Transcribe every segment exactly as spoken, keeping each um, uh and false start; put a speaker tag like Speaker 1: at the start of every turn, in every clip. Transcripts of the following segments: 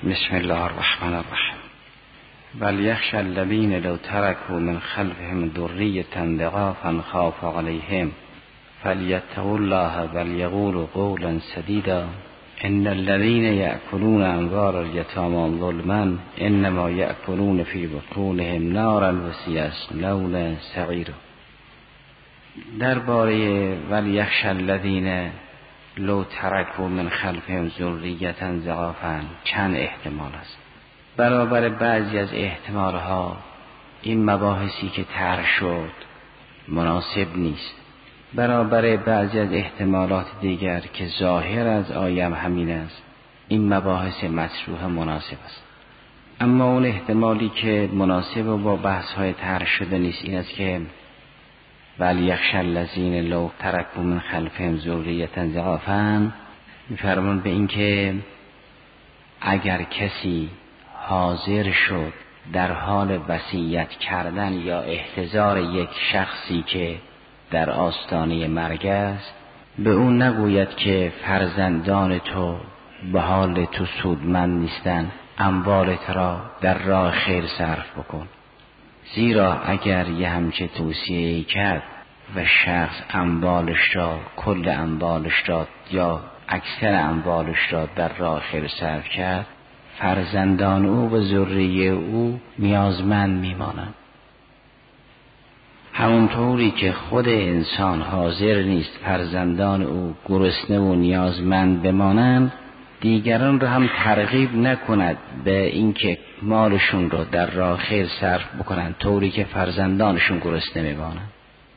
Speaker 1: بسم الله الرحمن الرحیم. ولیخشی الذین لو ترکوا من خلفهم ذریة ضعافا خافوا علیهم فلیتقوا الله ولیقولوا قولا سدیدا. ان الذین یأکلون اموال الیتامی ظلما انما یأکلون فی بطونهم نارا و سیصلون سعیرا. درباره ولیخشی الذین لو ترکوا من خلفهم ذریة ضعافا چند احتمال است. برابر بعضی از احتمالها این مباحثی که طرح شد مناسب نیست. برابر بعضی از احتمالات دیگر که ظاهر از آیه همین است، این مباحث مطروح مناسب است. اما اون احتمالی که مناسب و با بحث های طرح شده نیست این است که ولیخشی الذین لو ترکوا من خلفهم ذریة ضعافا، می‌فرمان به این که اگر کسی حاضر شد در حال وصیت کردن یا احتضار یک شخصی که در آستانه مرگ است، به اون نگوید که فرزندان تو به حال تو سودمند نیستند، اموالت را در راه خیر صرف بکن. زیرا اگر یه همچه توصیه‌ای کرد و شخص اموالش را، کل اموالش را یا اکثر اموالش را در راه خیر صرف کرد، فرزندان او و ذریه او نیازمند میمانند. همونطوری که خود انسان حاضر نیست فرزندان او گرسنه و نیازمند بمانند، دیگران را هم ترغیب نکند به اینکه مالشون را در راه خیر صرف بکنند طوری که فرزندانشون گرسنه میمانند.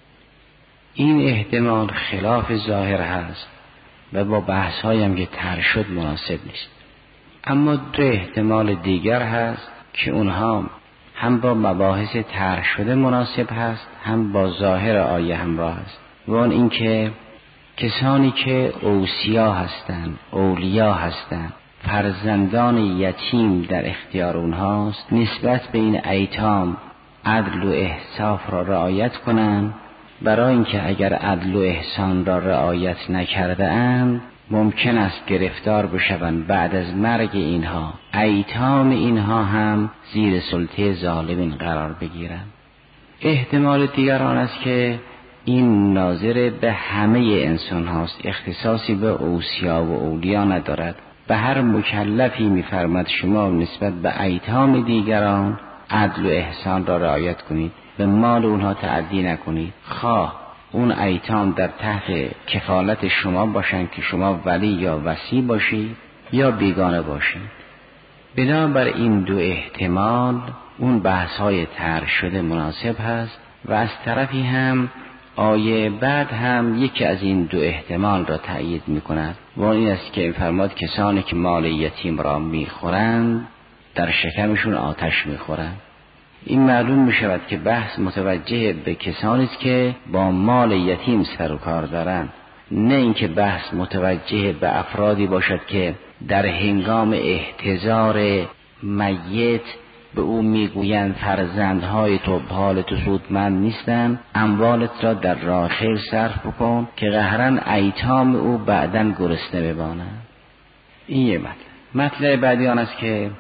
Speaker 1: این احتمال خلاف ظاهر هست و با بحث هایم که طرح شد مناسب نیست. اما دو احتمال دیگر هست که اونها هم با مباحث طرح شده مناسب هست، هم با ظاهر آیه همراه است. و اون این که کسانی که اوصیا هستند، اولیا هستند، فرزندان یتیم در اختیار اونهاست، نسبت به این ایتام عدل و احساف را رعایت کنند، برای اینکه اگر عدل و احسان را رعایت نکرده اند ممکن است گرفتار بشوند بعد از مرگ اینها ایتام اینها هم زیر سلطه ظالمین قرار بگیرند. احتمال دیگر آن است که این ناظر به همه انسان هاست، اختصاصی به اوصیا و اولیا ندارد. به هر مکلفی می‌فرماد شما نسبت به ایتام دیگران عدل و احسان را رعایت کنید، به مال اونها تعدی نکنید، خواه اون ایتام در تحت کفالت شما باشند که شما ولی یا وصی باشید یا بیگانه باشید. بنابر این دو احتمال اون بحث های طرح شده مناسب هست و از طرفی هم آیه بعد هم یکی از این دو احتمال را تأیید می کند و این است که فرماد کسانی که مال یتیم را می خورند در شکمشون آتش می خورند. این معلوم می شود که بحث متوجه به کسانی است که با مال یتیم سر و کار دارند، نه اینکه بحث متوجه به افرادی باشد که در هنگام احتضار میت به او میگویند فرزندهای تو به حال تو سودمند نیستند، اموالت را در راه خیر صرف بکن که قهرن ایتام او بعداً گرسنه بمانند. این یه مطلب. مطلب بعدی آن است که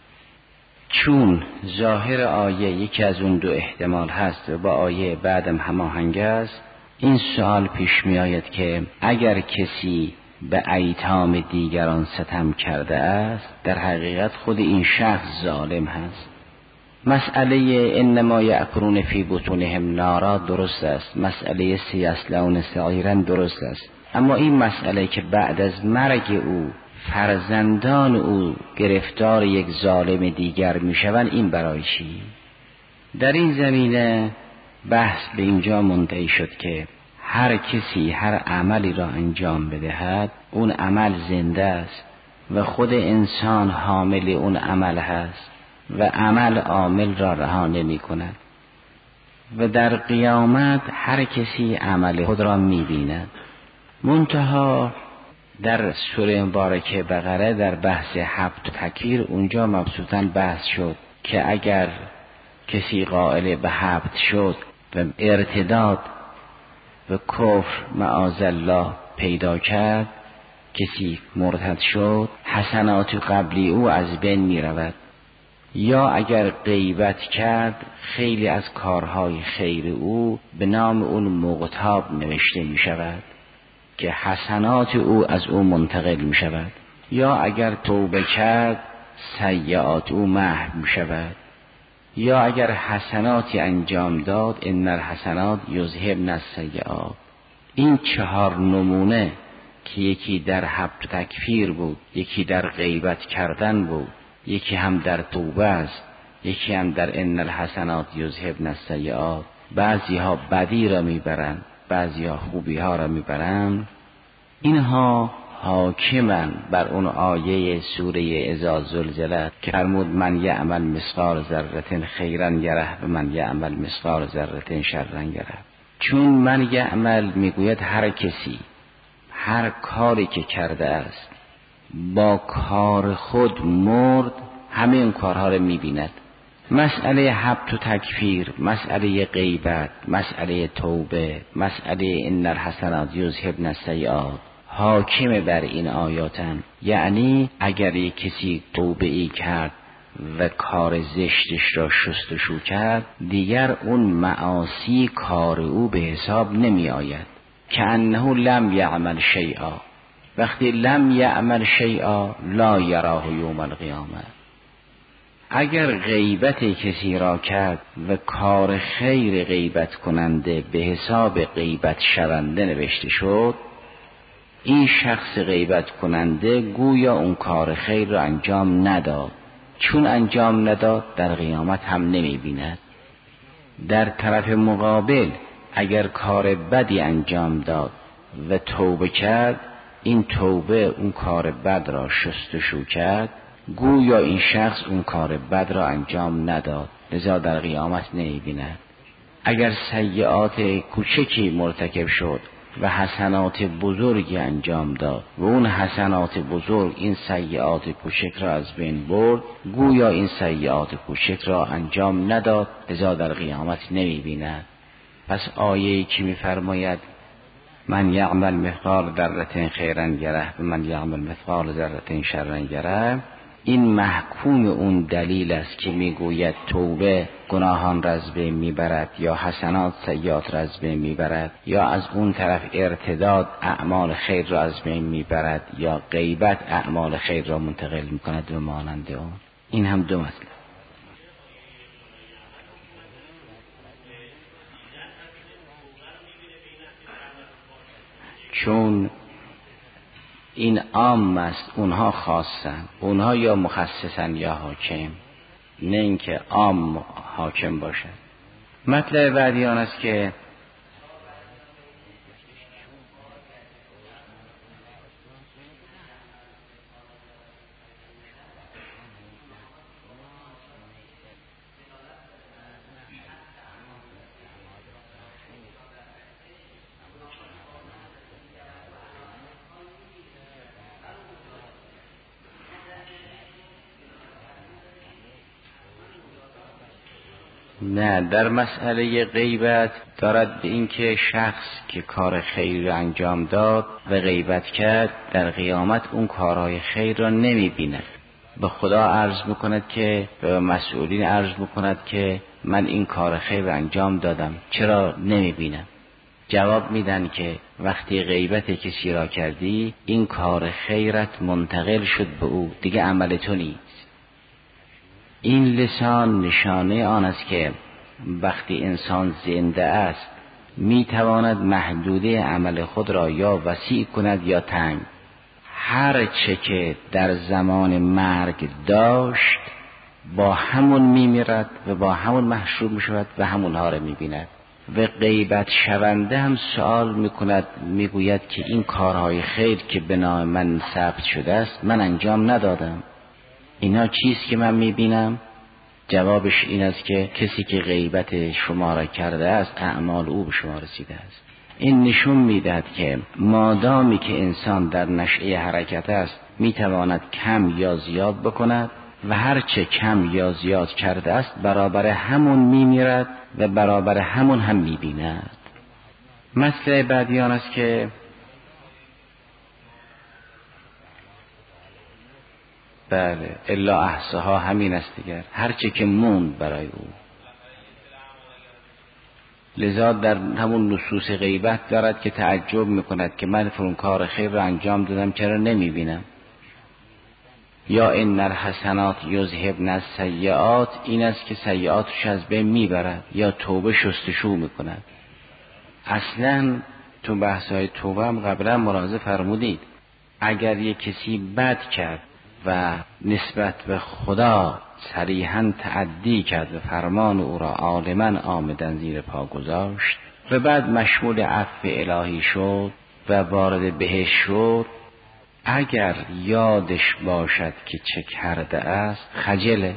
Speaker 1: چون ظاهر آیه یکی از اون دو احتمال هست و با آیه بعدم هماهنگ است، این سوال پیش می آید که اگر کسی به ایتام دیگران ستم کرده است در حقیقت خود این شخص ظالم هست. مسئله انما یأکلون فی بطونهم نارا درست است، مسئله سیصلون سعیرا درست است، اما این مسئله که بعد از مرگ او فرزندان او گرفتار یک ظالم دیگر میشوند، این برای چی؟ در این زمینه بحث به اینجا منتهی شد که هر کسی هر عملی را انجام بدهد اون عمل زنده است و خود انسان حامل اون عمل هست و عمل عامل را رها نمی کند و در قیامت هر کسی عمل خود را می بیند. منتها در سوره مبارکه بقره در بحث حبط تکفیر اونجا مبسوطاً بحث شد که اگر کسی قائل به حبط شد و ارتداد و کفر معاذ الله پیدا کرد کسی مرتد شد حسنات قبلی او از بین می رود، یا اگر غیبت کرد خیلی از کارهای خیر او به نام اون مغتاب نوشته می شود که حسنات او از او منتقل می شود، یا اگر توبه کرد سیئات او محو می شود، یا اگر حسناتی انجام داد ان الحسنات یذهبن السیئات. این چهار نمونه که یکی در حبط و تکفیر بود، یکی در غیبت کردن بود، یکی هم در توبه است، یکی هم در ان الحسنات یذهبن السیئات، بعضی ها بدی را میبرند بعضی ها خوبی ها را میبرند، اینها حاکمن بر اون آیه سوره اذا زلزلت که فرمود من یعمل مثقال ذره خیرا یره و من یعمل مثقال ذره شرا یره. چون من یعمل میگوید هر کسی هر کاری که کرده است با کار خود مرد همه این کارها رو میبیند. مسئله حبط و تکفیر، مسئله غیبت، مسئله توبه، مسئله ان الحسنات یذهبن السیئات حاکم بر این آیاتن. یعنی اگر یک کسی توبه ای کرد و کار زشتش را شستشو کرد دیگر اون معاصی کار او به حساب نمی آید، که انه لم یعمل شیئا. وقتی لم یعمل شیئا لا یراه یوم القیامه. اگر غیبت کسی را کرد و کار خیر غیبت کننده به حساب غیبت شونده نوشته شد، این شخص غیبت کننده گویا اون کار خیر را انجام نداد، چون انجام نداد در قیامت هم نمی بیند. در طرف مقابل اگر کار بدی انجام داد و توبه کرد، این توبه اون کار بد را شستشو کرد، گویا این شخص اون کار بد را انجام نداد، لذا در قیامت نمی بیند. اگر سیئات کوچکی مرتکب شد و حسنات بزرگی انجام داد و اون حسنات بزرگ این سیئات کوچک را از بین برد، گویا این سیئات کوچک را انجام نداد، لذا در قیامت نمی بیند. پس آیه‌ای که می‌فرماید من یعمل مثقال ذره خیرا یره و من یعمل مثقال ذره شرا یره، این محکوم اون دلیل است که میگوید توبه گناهان را از بین میبرد، یا حسنات سیئات را از بین میبرد، یا از اون طرف ارتداد اعمال خیر را از بین میبرد، یا غیبت اعمال خیر را منتقل میکند و مانند اون. این هم دو مسئله. چون این عام است اونها خاصن، اونها یا مخصصن یا حاکم، نه اینکه عام حاکم باشد. مطلب بعدی آن است که نه، در مسئله غیبت دارد به این که شخص که کار خیر را انجام داد و غیبت کرد در قیامت اون کارهای خیر را نمی بیند. به خدا عرض میکند که به مسئولین عرض میکند که من این کار خیر را انجام دادم، چرا نمی بینم؟ جواب میدن که وقتی غیبت کسی را کردی این کار خیرت منتقل شد به او، دیگه عمل تو نیست. این لسان نشانه آن است که وقتی انسان زنده است میتواند محدوده عمل خود را یا وسیع کند یا تنگ. هر چه که در زمان مرگ داشت با همون میمیرد و با همون محشور میشود و همونها را میبیند. و غیبت شونده هم سوال میکند، میگوید که این کارهای خیر که به نام من ثبت شده است من انجام ندادم، اینا چیست که من میبینم؟ جوابش این است که کسی که غیبت شما را کرده است اعمال او به شما رسیده است. این نشون میدهد که مادامی که انسان در نشأه حرکت است میتواند کم یا زیاد بکند و هرچه کم یا زیاد کرده است برابر همون میمیرد و برابر همون هم میبیند. مسئله بعدی آن است که بله الا احصاها همین است دیگر، هر چه که موند برای او. لذا در همون نصوص غیبت دارد که تعجب میکند که من فلان کار خیر رو انجام دادم چرا نمیبینم. یا ان الحسنات یذهبن السیئات، این است که سیئاتش از بین میبرد. یا توبه شستشو میکند. اصلا تو بحث‌های توبه هم قبلا ملاحظه فرمودید اگر یک کسی بد کرد و نسبت به خدا صریحاً تعدی کرد و فرمان او را عالماً آمدن زیر پا گذاشت و بعد مشمول عفو الهی شد و وارد بهشت شد، اگر یادش باشد که چه کرده است خجله.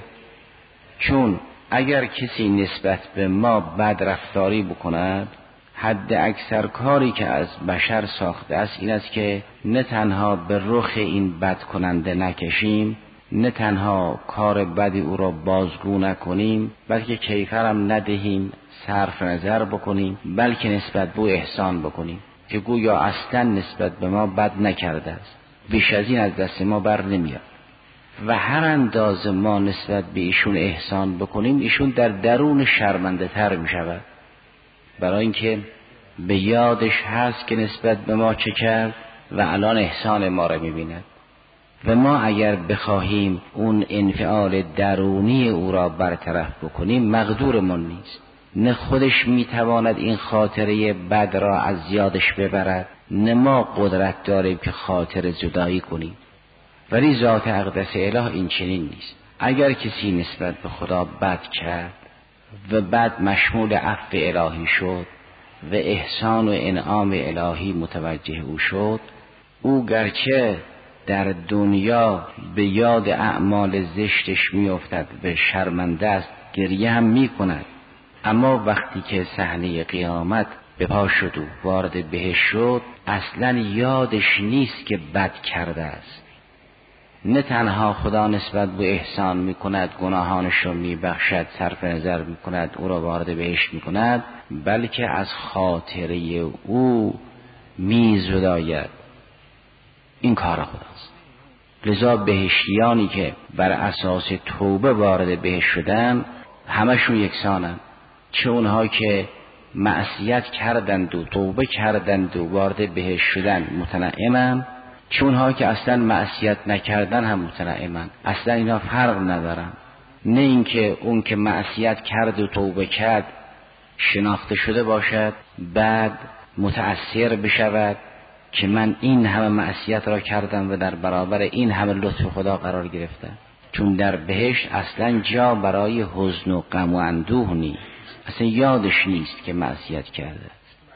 Speaker 1: چون اگر کسی نسبت به ما بد رفتاری بکند، حد اکثر کاری که از بشر ساخته است این است که نه تنها به رخ این بد کننده نکشیم، نه تنها کار بدی او را بازگو نکنیم، بلکه کیفرم ندهیم، صرف نظر بکنیم، بلکه نسبت به او احسان بکنیم که گویا اصلا نسبت به ما بد نکرده است، بیش از این از دست ما بر نمیاد. و هر اندازه ما نسبت به ایشون احسان بکنیم، ایشون در درون شرمنده تر می شود، برای اینکه به یادش هست که نسبت به ما چه کرد و الان احسان ما را می بیند. و ما اگر بخواهیم اون انفعال درونی او را برطرف بکنیم مقدورمون نیست. نه خودش میتواند این خاطره بد را از یادش ببرد، نه ما قدرت داریم که خاطر جدایی کنیم. ولی ذات اقدس اله این چنین نیست. اگر کسی نسبت به خدا بد کرد و بعد مشمول عفو الهی شد و احسان و انعام الهی متوجه او شد، او گرچه در دنیا به یاد اعمال زشتش میافتد و شرمنده است، گریه هم میکند، اما وقتی که صحنه قیامت به پا شد و وارد بهشت شد، اصلا یادش نیست که بد کرده است. نه تنها خدا نسبت به احسان میکند، گناهانش رو میبخشد، صرف نظر میکند، او را وارد بهشت میکند، بلکه از خاطره او میزداید. این کار خداست. لذا بهشتیانی که بر اساس توبه وارد بهشت شدن همشون یکسانن، چه اونها که معصیت کردند و توبه کردند و وارد بهشت شدن متنعمن، چه اونها که اصلا معصیت نکردن هم متنعمن. اصلا اینا فرق ندارن. نه اینکه اون که معصیت کرد و توبه کرد شناخته شده باشد بعد متأثر بشود که من این همه معصیت را کردم و در برابر این همه لطف خدا قرار گرفتم. چون در بهشت اصلا جا برای حزن و غم و اندوه نیست، اصلا یادش نیست که معصیت کرده.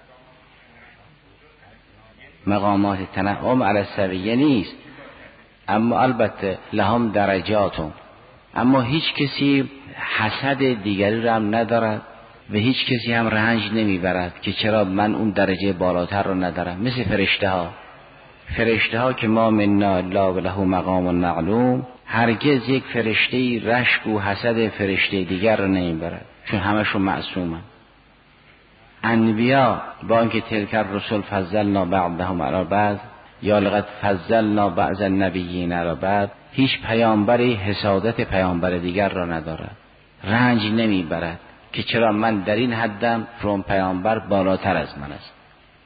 Speaker 1: مقامات تنعم علی السویه نیست، اما البته لهم درجاتون. اما هیچ کسی حسد دیگری را هم ندارد و هیچ کسی هم رنج نمیبرد که چرا من اون درجه بالاتر رو ندارم. مثل فرشته ها فرشته ها که ما منا الا و له مقام معلوم، هرگز یک فرشته رشک و حسد فرشته دیگر رو نمیبرد، چون همشون معصومن. انبیا با اینکه تلک الرسل فضلنا بعضهم علی بعض یا لقد فضلنا بعض النبیین علی بعض، هیچ پیامبری حسادت پیامبر دیگر را ندارد، رنج نمیبرد که چرا من در این حدم فرم پیامبر بالاتر از من است.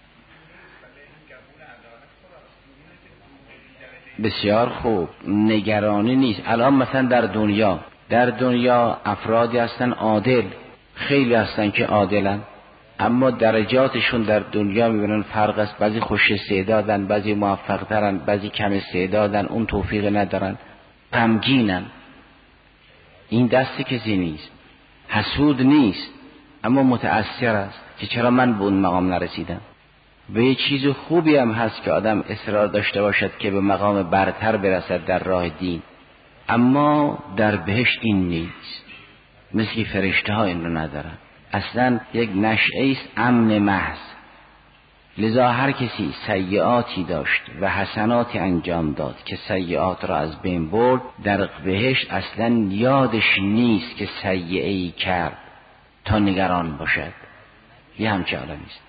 Speaker 1: بسیار خوب، نگرانی نیست. الان مثلا در دنیا در دنیا افرادی هستن عادل، خیلی هستن که عادلن، اما درجاتشون در دنیا میبینن فرق است. بعضی خوش استعدادن، بعضی موفق ترن، بعضی کم استعدادن، اون توفیق ندارن، غمگینن. این دست کسی نیست، حسود نیست، اما متأثر است که چرا من به اون مقام نرسیدم. و یه چیز خوبی هم هست که آدم اصرار داشته باشد که به مقام برتر برسد در راه دین، اما در بهشت این نیست. مثل فرشته ها این رو ندارن، اصلا یک نشأه است امن محض. لذا هر کسی سیئاتی داشت و حسناتی انجام داد که سیئات را از بین برد، در بهشت اصلا یادش نیست که سیئه‌ای کرد تا نگران باشد. یه همچه عالمی است.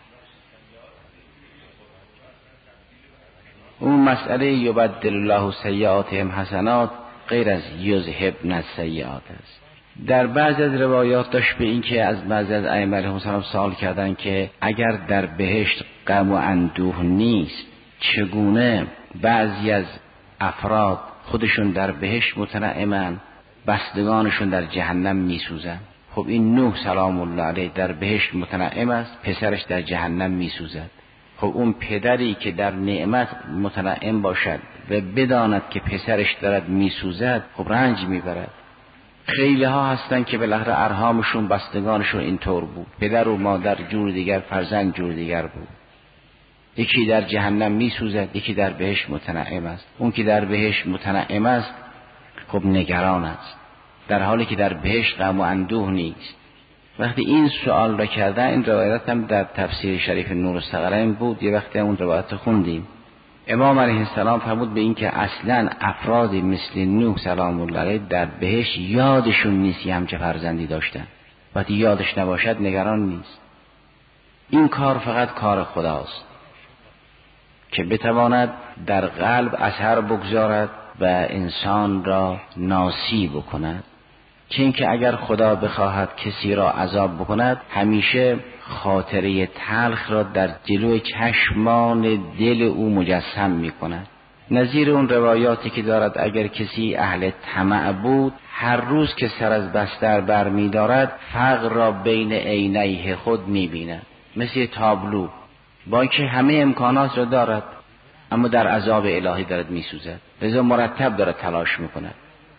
Speaker 1: اون مسئله یبدل الله سیئاتهم حسنات غیر از یذهبن السیئات است. در بعض از روایات داشت به این که از بعض از ائمه علیهم السلام سوال کردن که اگر در بهشت غم و اندوه نیست چگونه بعضی از افراد خودشون در بهشت متنعمن، بستگانشون در جهنم میسوزن. خب این نوح سلام الله علیه در بهشت متنعم است، پسرش در جهنم میسوزد. خب اون پدری که در نعمت متنعم باشد و بداند که پسرش دارد میسوزد، خب رنج میبرد. خیلی ها هستن که بالاخره ارحامشون بستگانشون اینطور بود، پدر و مادر جور دیگر، فرزند جور دیگر بود. یکی در جهنم میسوزد، یکی در بهشت متنعم است. اون که در بهشت متنعم است خب نگران است، در حالی که در بهشت غم و اندوه نیست. وقتی این سوال را کردن، این روایت هم در تفسیر شریف نور الثقلین بود، یه وقتی اون روایت خوندیم. امام علیه السلام فرمود به این که اصلا افرادی مثل نوح سلام الله علیه در بهشت یادشون نیست یه همچه فرزندی داشتن. وقتی یادش نباشد نگران نیست. این کار فقط کار خداست که بتواند در قلب اثر بگذارد و انسان را ناسی بکند. چه اینکه اگر خدا بخواهد کسی را عذاب بکند، همیشه خاطره تلخ را در جلوی چشمان دل او مجسم می کند. نظیر اون روایاتی که دارد اگر کسی اهل طمع بود، هر روز که سر از بستر بر می دارد فقر را بین عینیه خود می بیند، مثل تابلو، با اینکه همه امکانات را دارد اما در عذاب الهی دارد می سوزد. لذا مرتب دارد تلاش می کند.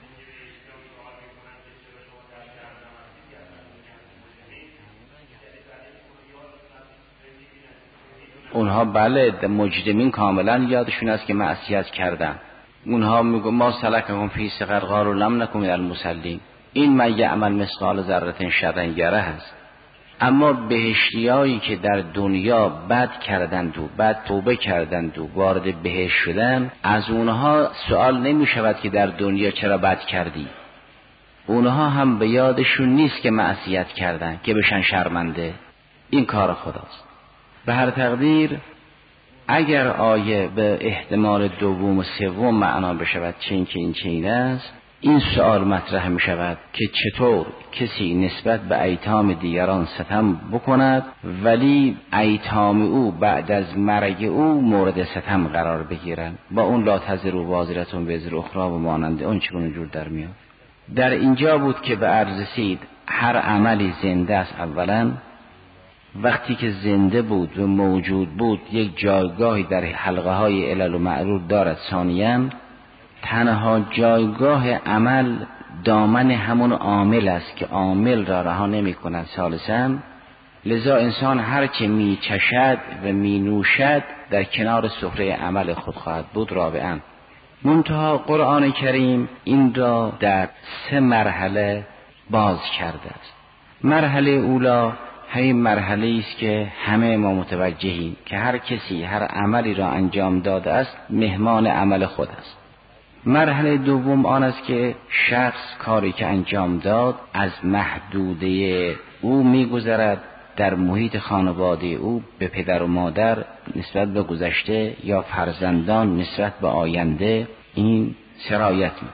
Speaker 1: اونها بله مجرمین کاملا یادشون است که معصیت کردن. اونها میگن ما سلککم فی سقر قالوا لم نکن من المصلین. این من یعمل مثقال ذره شرا یره است. اما بهشتیایی که در دنیا بد کردند و بد توبه کردند و وارد بهشت شدند، از اونها سوال نمی شود که در دنیا چرا بد کردی. اونها هم به یادشون نیست که معصیت کردن که بشن شرمنده. این کار خداست. به هر تقدیر اگر آیه به احتمال دوم و سوم معنا بشود چین که این چین است، این سوال مطرح می شود که چطور کسی نسبت به ایتام دیگران ستم بکند ولی ایتام او بعد از مرگ او مورد ستم قرار بگیرند، با اون لا تزر وازرة وزر اخری و مانند اون چگونه جور در میاد. در اینجا بود که به عرض رسید هر عملی زنده است. اولا وقتی که زنده بود و موجود بود یک جایگاهی در حلقه های علل و معلول دارد. ثانیاً تنها جایگاه عمل دامن همون عامل است که عامل را رها نمی کند. ثالثاً لذا انسان هرچه می چشد و می نوشد در کنار سفره عمل خود خواهد بود. رابعاً منتها قرآن کریم این را در سه مرحله باز کرده است. مرحله اولا همین مرحله است که همه ما متوجهیم که هر کسی هر عملی را انجام داده است مهمان عمل خود است. مرحله دوم آن است که شخص کاری که انجام داد از محدوده او میگذرد، در محیط خانواده او به پدر و مادر نسبت به گذشته یا فرزندان نسبت به آینده این سرایت می‌کند.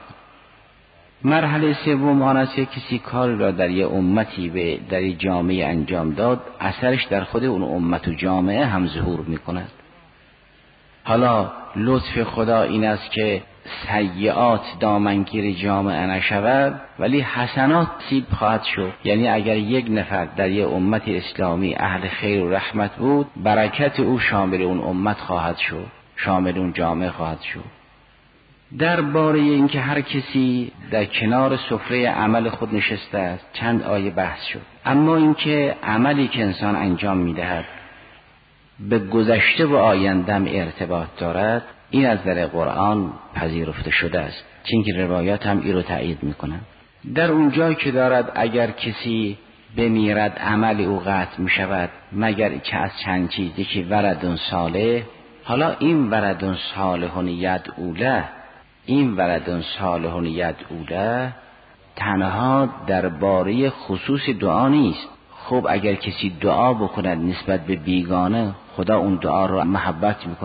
Speaker 1: مرحله سوم آن است که کسی کاری را در یک امتی به در یک جامعه انجام داد، اثرش در خود اون امت و جامعه هم ظهور می‌کند. حالا لطف خدا این است که سیئات دامنگیر جامعه نشود ولی حسنات سیب خواهد شد. یعنی اگر یک نفر در یک امت اسلامی اهل خیر و رحمت بود، برکت او شامل اون امت خواهد شد، شامل اون جامعه خواهد شد. درباره اینکه هر کسی در کنار سفره عمل خود نشسته است چند آیه بحث شد. اما اینکه عملی که انسان انجام می‌دهد به گذشته و آینده هم ارتباط دارد، این از در قرآن پذیرفته شده است، چون که روایات هم این رو تایید میکنن. در اونجایی که دارد اگر کسی بمیرد عمل او قطع میشود مگر که از چند چیزی که ولد صالح. حالا این ولد صالح یدعو له، این ولد صالح یدعو له تنها درباره خصوص دعا نیست. خب اگر کسی دعا بکند نسبت به بیگانه، خدا اون دعا را محبت میکند.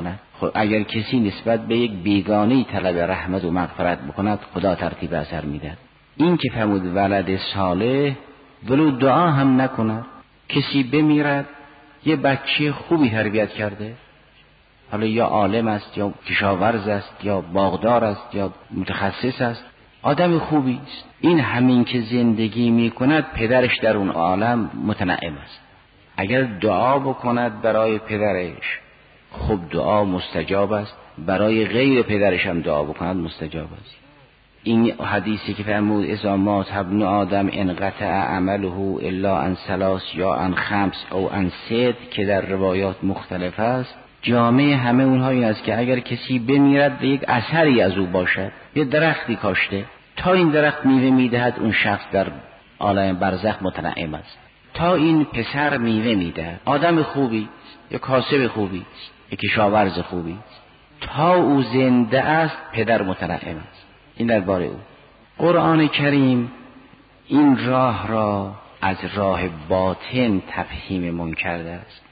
Speaker 1: خب اگر کسی نسبت به یک بیگانه طلب رحمت و مغفرت بکند خدا ترتیب اثر میده. این که فرمود ولد صالح ولو دعا هم نکند، کسی بمیرد یه بچه خوبی تربیت کرده، حالا یا عالم است یا کشاورز است یا باغدار است یا متخصص است، آدم خوبی است، این همین که زندگی میکند پدرش در اون عالم متنعم است. اگر دعا بکند برای پدرش خب دعا مستجاب است، برای غیر پدرش هم دعا بکند مستجاب است. این حدیثی که فرمود اذا مات ابن آدم انقطع عمله الا عن ثلاث یا عن خمس او عن ست که در روایات مختلف است، جامعه همه اونها این است که اگر کسی بمیرد به یک اثری از او باشد، یه درختی کاشته تا این درخت میوه میدهد، اون شخص در عالم برزخ متنعم است. تا این پسر میوه میدهد، آدم خوبی است یا کاسب خوبی است یا کشاورز خوبی است، تا او زنده است پدر متنعم است. این درباره او. قرآن کریم این راه را از راه باطن تفهیممون کرده است.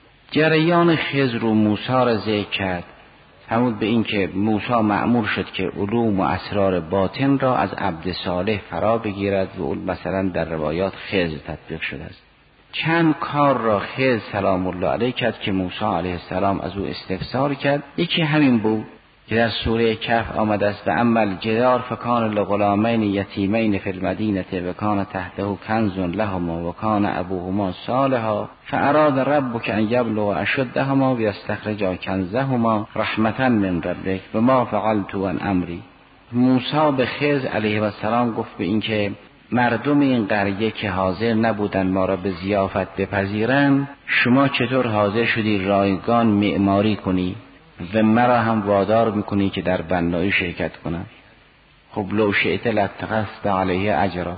Speaker 1: جریان خضر و موسی را ذکر کرد، همون به این که موسی مأمور شد که علوم و اسرار باطن را از عبد صالح فرا بگیرد و اون مثلا در روایات خضر تطبیق شده است. چند کار را خضر سلام الله علیه کرد که موسی علیه السلام از او استفسار کرد. یکی همین بود که در سوره کهف آمده است و اما الجدار فکان لغلامین یتیمین فی المدینه و کان تحته کنز لهما و کان ابوهما صالحا فاراد ربک ان یبلغ اشدهما و یستخرجا کنزهما رحمتا من ربک و ما فعلت عن امری. موسی به خضر علیه السلام گفت به این که مردم این قریه که حاضر نبودن ما را به ضیافت بپذیرن، شما چطور حاضر شدی رایگان معماری کنی و مرا هم وادار میکنی که در بنایی شرکت کنم؟ خب لو شئت لاتخذت علیه اجرا.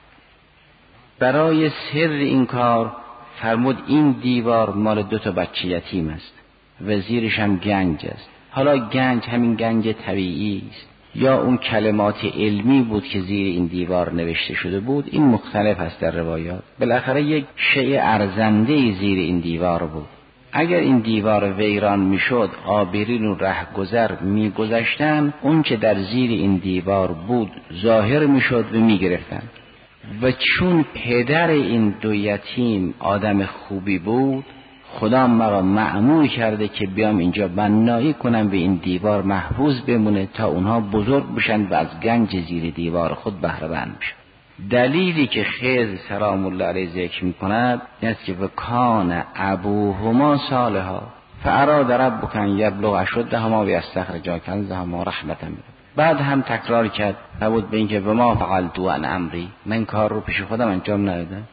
Speaker 1: برای سر این کار فرمود این دیوار مال دو تا بچه یتیم است و زیرش هم گنج است. حالا گنج همین گنج طبیعی است یا اون کلمات علمی بود که زیر این دیوار نوشته شده بود، این مختلف است در روایات. بالاخره یک شیء ارزنده زیر این دیوار بود. اگر این دیوار ویران میشد، عابرین و رهگذر میگذشتن، اون که در زیر این دیوار بود ظاهر میشد و میگرفتن. و چون پدر این دو یتیم آدم خوبی بود، خدا مرا مأمور کرده که بیام اینجا بنایی کنم به این دیوار محفوظ بمونه تا اونها بزرگ بشن و از گنج زیر دیوار خود بهره مند بشن. دلیلی که خضر سلام الله علیه ذکر میکند این است که وکان ابوهما صالحا فاراد ربک ان یبلغ اشدهما و یستخرجا کنزهما رحمتا منه. بعد هم تکرار کرد نبود به این که و ما فعلت عن امری، من کار رو پیش خودم انجام ندادم.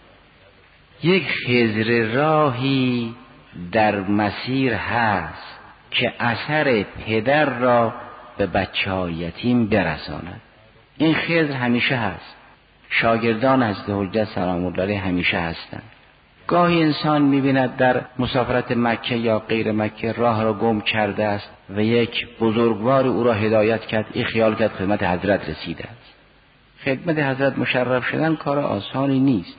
Speaker 1: یک خضر راهی در مسیر هست که اثر پدر را به بچه های یتیم برساند. این خضر همیشه هست، شاگردان حضرت حجت سلام الله علیه همیشه هستند. گاهی انسان می‌بیند در مسافرت مکه یا غیر مکه راه را گم کرده است و یک بزرگوار او را هدایت کرد، این خیال کرد خدمت حضرت رسیده است. خدمت حضرت مشرف شدن کار آسانی نیست.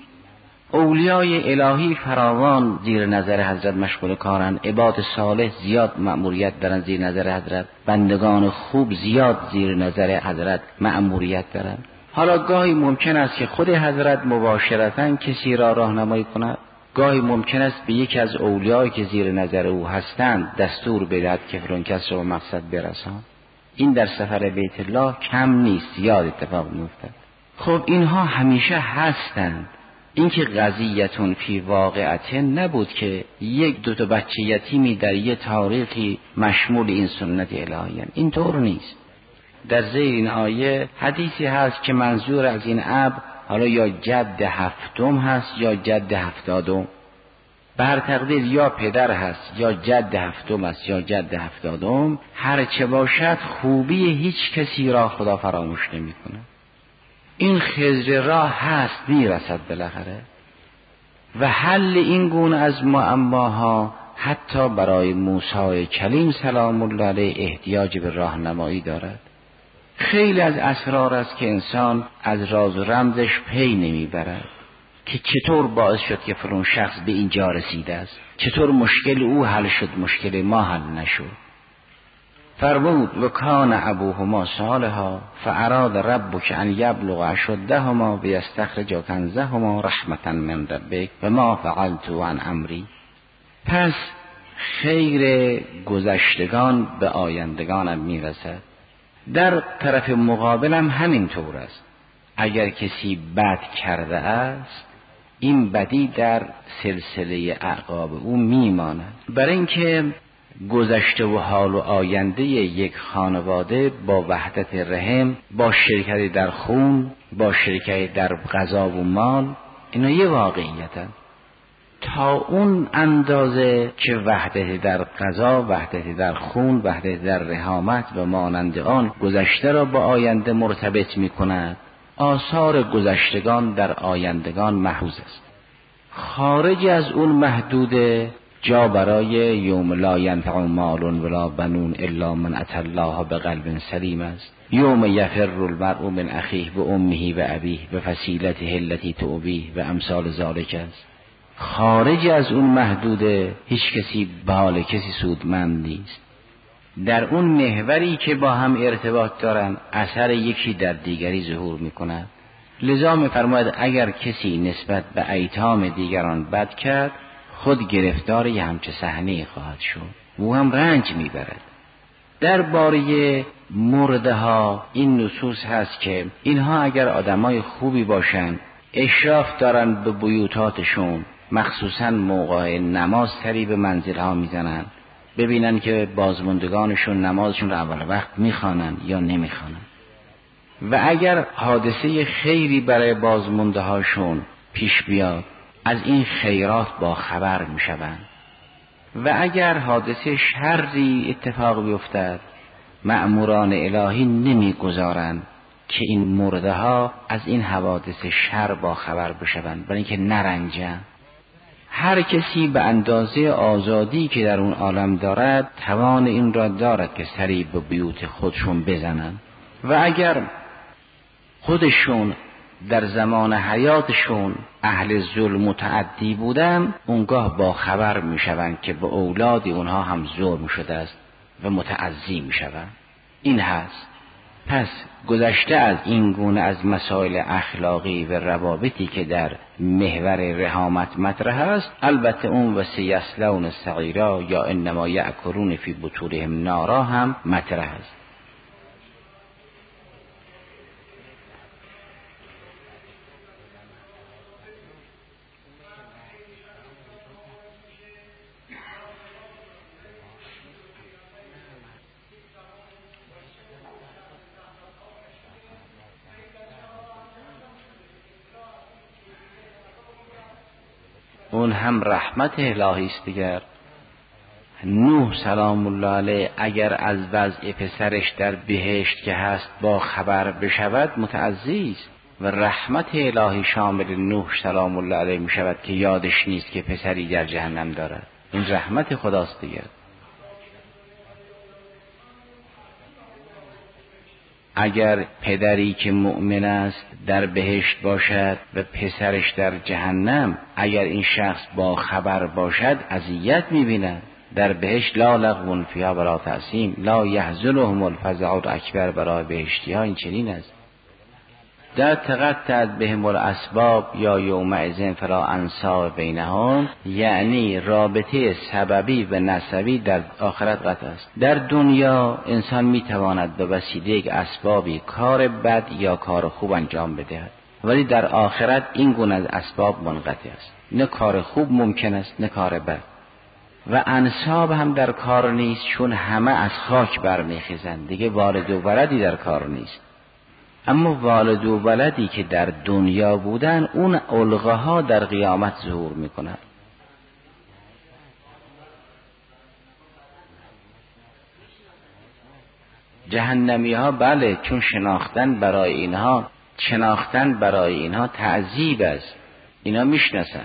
Speaker 1: اولیای الهی فراوان زیر نظر حضرت مشغول کارند، عباد صالح زیاد مأموریت دارند زیر نظر حضرت، بندگان خوب زیاد زیر نظر حضرت مأموریت دارند. حالا گاهی ممکن است که خود حضرت مباشرتاً کسی را راهنمایی کند، گاهی ممکن است به یکی از اولیایی که زیر نظر او هستند دستور بدهد که فلان کس را به مقصد برسان. این در سفر بیت الله کم نیست، زیاد اتفاق می‌افتد. خب اینها همیشه هستند. این که قضیتون فی واقعته نبود که یک دو تا بچه یتیمی در یک تاریخی مشمول این سنت الهی، این طور نیست. در زیر این آیه حدیثی هست که منظور از این اب حالا یا جد هفتم هست یا جد هفتادم، بر تقدیر یا پدر هست یا جد هفتم است یا جد هفتادم، هر چه باشد خوبی هیچ کسی را خدا فراموش نمی کنه. این خضر راه هست، میرسد بالاخره. و حل این گونه از معماها حتی برای موسی کلیم سلام الله علیه احتیاج به راهنمایی دارد. خیلی از اسرار است که انسان از راز و رمزش پی نمیبرد که چطور باعث شد که فلان شخص به اینجا رسیده است، چطور مشکل او حل شد مشکل ما حل نشد. فرمود و کان ابوهما صالحا فاراد ربک ان یبلغ اشدهما بیستخرج کنزهما رحمتا من ربک و ما فعلت عن امری. پس خیر گذشتگان به آیندگانم میرسد. در طرف مقابلم همین طور است. اگر کسی بد کرده است این بدی در سلسله اعقاب او میماند. برای اینکه گذشته و حال و آینده یک خانواده با وحدت رحم، با شرکت در خون، با شرکت در غذا و مال، اینا یه واقعیتن. تا اون اندازه که وحدت در غذا، وحدت در خون، وحدت در رحامت و مانند آن گذشته را با آینده مرتبط می کند، آثار گذشتگان در آیندگان محفوظ است. خارج از اون محدوده جا برای یوم لا ینفع مال ولا بنون الا من اتى الله بقلب سلیم است. یوم یفر المرء من اخیه و امه و ابیه و فصیلته التي تؤویه و امثال ذالک است. خارج از اون محدوده هیچ کسی به حال کسی سودمند نیست. در اون محوری که با هم ارتباط دارن اثر یکی در دیگری ظهور میکند. لذا می‌فرماید اگر کسی نسبت به ایتام دیگران بد کرد خود گرفتار یه همچه صحنه خواهد شد، او هم رنج میبرد. درباره مرده ها این نصوص هست که اینها اگر آدمای خوبی باشن، اشراف دارن به بیوتاتشون، مخصوصا موقع نماز سری به منزل ها میزنن، ببینن که بازماندگانشون نمازشون رو اول وقت میخوانن یا نمیخوانن. و اگر حادثه خیری برای بازمانده هاشون پیش بیاد از این خیرات با خبر میشوند. و اگر حادثه شری اتفاق بیفتد مأموران الهی نمیگذارند که این مرده ها از این حوادث شر با خبر بشوند، برای اینکه نرنجند. هر کسی به اندازه آزادی که در اون عالم دارد توان این را دارد که سری به بیوت خودشون بزنند. و اگر خودشون در زمان حیاتشون اهل ظلم و تعدی بودن، اونگاه با خبر میشوند که به اولاد اونها هم ظلم شده است و متعزی میشوند. این هست. پس گذشته از این گونه از مسائل اخلاقی و روابطی که در محور رحامت مطرح است، البته اون و سیصلون السعیرا یا انما یأکلون فی بطونهم نارا هم مطرح است. اون هم رحمت الهی است دیگر. نوح سلام الله علیه اگر از وضع پسرش در بهشت که هست با خبر بشود متعزی است و رحمت الهی شامل نوح سلام الله علیه می شود که یادش نیست که پسری در جهنم دارد. این رحمت خداست دیگر. اگر پدری که مؤمن است در بهشت باشد و پسرش در جهنم، اگر این شخص با خبر باشد اذیت می‌بیند. در بهشت لا لغو فیها ولا تأثیم لا یحزنهم الفزع الاکبر، برای بهشتی ها این چنین است. در تقطعت بهم الاسباب یا یومئذ فلا انساب بینهم، یعنی رابطه سببی و نسبی در آخرت قطع است. در دنیا انسان میتواند به وسیله یک اسبابی کار بد یا کار خوب انجام بدهد، ولی در آخرت این گونه از اسباب منقطع است. نه کار خوب ممکن است نه کار بد. و انساب هم در کار نیست، چون همه از خاک برمیخیزند دیگه. والد و ولدی در کار نیست. اما والد و ولدی که در دنیا بودن، اون علقه ها در قیامت ظهور میکنند. جهنمی ها بله، چون شناختن برای اینها شناختن برای اینها تعذیب است. اینا میشناسن.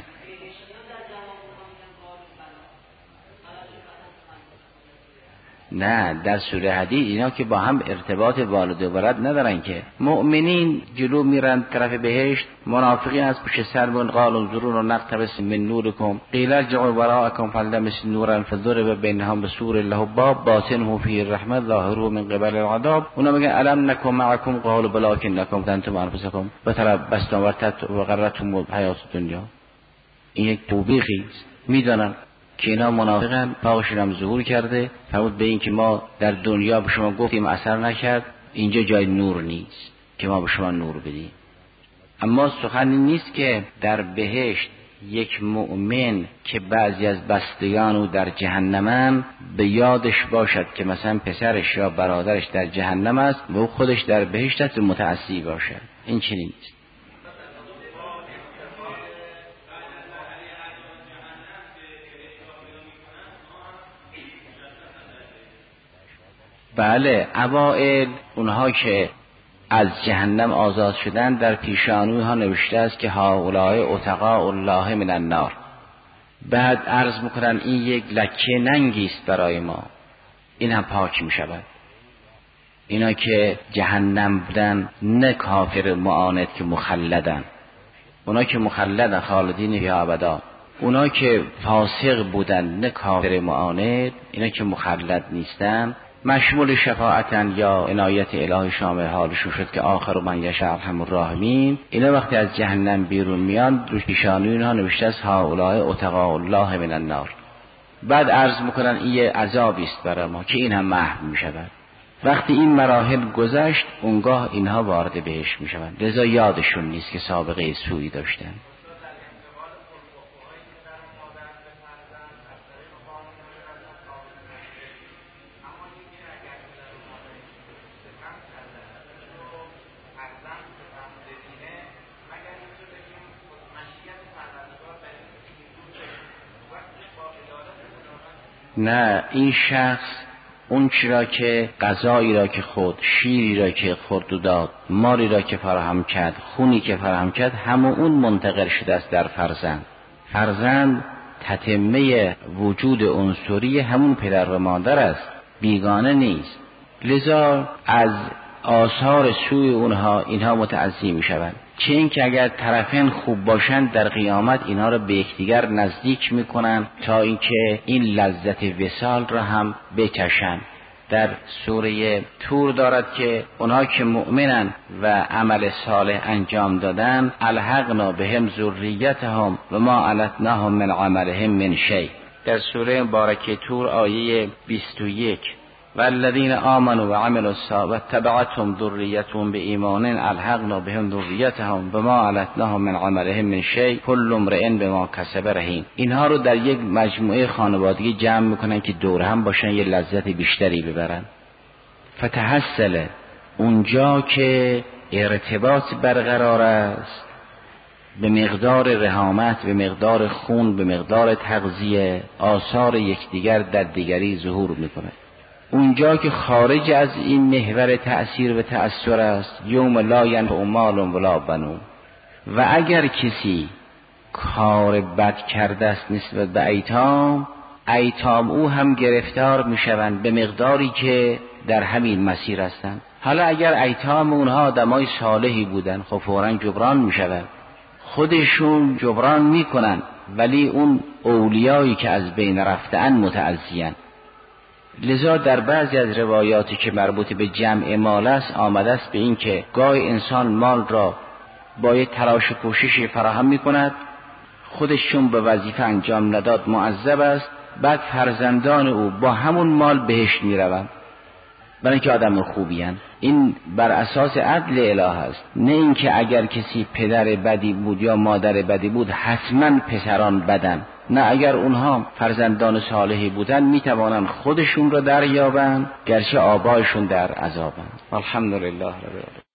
Speaker 1: نه، در سوره حدید اینا که با هم ارتباط والد و ولد ندارن که. مؤمنین جلو میرن طرف بهشت، منافقین از پشت سر میگن قالوا انظرونا نقتبس من نورکم قیل ارجعوا وراءکم فالتمسوا نورا فضرب بینهم بسور له باب باطنه فیه الرحمة ظاهره من قبل العذاب. اونا میگن الم نکن معکم قالوا ولکنکم کنتم انفسکم بتربصتم وغرتهم الحیاة الدنیا. این یک توبیخی است. میدونن که اینا منافقن، پاکشون هم ظهور کرده، فرمود به این که ما در دنیا به شما گفتیم اثر نکرد، اینجا جای نور نیست که ما به شما نور بدیم. اما سخنی نیست که در بهشت یک مؤمن که بعضی از بستگان او در جهنمن به یادش باشد که مثلا پسرش یا برادرش در جهنم است و او خودش در بهشت است متعصی باشد. این چنین نیست. بله، اوائل اونها که از جهنم آزاد شدن در پیشانوی ها نوشته است که هؤلاء اتقاء الله من النار. بعد عرض میکنن این یک لکه ننگی است برای ما، این هم پاک میشود. اینا که جهنم بودن نه کافر معاند که مخلدن، اونا که مخلدن خالدین فیها ابدا. اونا که فاسق بودن نه کافر معاند، اینا که مخلد نیستن مشمول شفاعتن یا عنایت الهی شامل حالشون شد که آخر من یشاء ارحم الراحمین. اینا وقتی از جهنم بیرون میان روی پیشانی اینها نوشته است هؤلاء اتقاء الله من النار. بعد عرض میکنن این یه عذابی است برای ما که این هم محو میشود. وقتی این مراحل گذشت اونگاه اینها وارد بهشت میشوند. لذا یادشون نیست که سابقه سوئی داشتن. نه، این شخص اون چرا که غذایی را که خود، شیری را که خورد و داد، مالی را که فراهم کرد، خونی که فراهم کرد، همه اون منتقل شده است در فرزند. فرزند تتمه وجود عنصری همون پدر و مادر است، بیگانه نیست. لذا از آثار سوی اونها اینها متعزی می شوند. چه این که اگر طرفین خوب باشند در قیامت اینها را به یکدیگر نزدیک می کنند تا اینکه این لذت وصال را هم بچشند. در سوره طور دارد که اونها که مؤمنن و عمل صالح انجام دادن الحقنا بهم ذریتهم و ما علتناهم من عملهم من شیء. در سوره مبارکه طور آیه بیست و یک والذین آمنوا وعملوا الصالحات واتبعتهم ذریتهم بإیمان الحقنا بهم ذریتهم وما علتناهم من عملهم من شیء کل امرئ بما کسب رهین. اینها رو در یک مجموعه خانوادگی جمع میکنن که دور هم باشن، یه لذت بیشتری ببرن. فتحصل اونجا که ارتباط برقرار است به مقدار رحامت، به مقدار خون، به مقدار تغذیه، آثار یکدیگر در دیگری ظهور میکنه. اونجا که خارج از این محور تأثیر و تأثیر است یوم لا ینفع مال ولا بنون. و اگر کسی کار بد کرده است نسبت به ایتام، ایتام او هم گرفتار میشوند به مقداری که در همین مسیر هستند. حالا اگر ایتام اونها آدمای صالحی بودن خب فوراً جبران میشوند، خودشون جبران میکنن، ولی اون اولیایی که از بین رفتن متعزیان. لذا در بعضی از روایاتی که مربوط به جمع مال است آمده است به این که گاهی انسان مال را با یک تلاش و کوششی فراهم می کند، خودشون به وظیفه انجام نداد معذب است، بعد فرزندان او با همون مال بهشت می روند برای اینکه آدم خوبی هستند. این بر اساس عدل اله است، نه اینکه اگر کسی پدر بدی بود یا مادر بدی بود حتما پسران بدن. نه، اگر اونها فرزندان صالحی بودن میتوانند خودشون را دریابند گرچه آبایشون در عذابند. الحمدلله رب العالمین.